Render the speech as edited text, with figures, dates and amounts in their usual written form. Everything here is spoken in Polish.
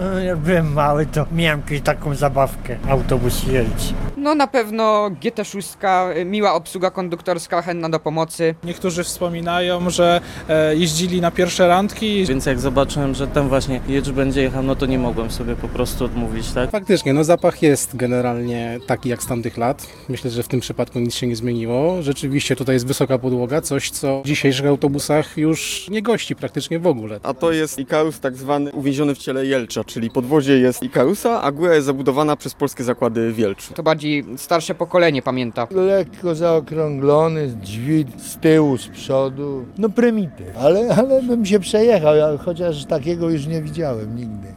Jak byłem mały, to miałem kiedyś taką zabawkę, autobus jeździ. No na pewno GT6, miła obsługa konduktorska, chętna do pomocy. Niektórzy wspominają, że jeździli na pierwsze randki. Więc jak zobaczyłem, że ten właśnie Jedź będzie jechał, no to nie mogłem sobie po prostu odmówić, tak? Faktycznie, no zapach jest generalnie taki jak z tamtych lat. Myślę, że w tym przypadku nic się nie zmieniło. Rzeczywiście tutaj jest wysoka podłoga, coś co w dzisiejszych autobusach już nie gości praktycznie w ogóle. A to jest Ikarus tak zwany uwięziony w ciele Jelcza, czyli podwozie jest Ikarusa, a góra jest zabudowana przez Polskie Zakłady w Jelczu. To bardziej starsze pokolenie pamięta. Lekko zaokrąglony, drzwi z tyłu, z przodu. No prymityw, ale bym się przejechał, chociaż takiego już nie widziałem nigdy.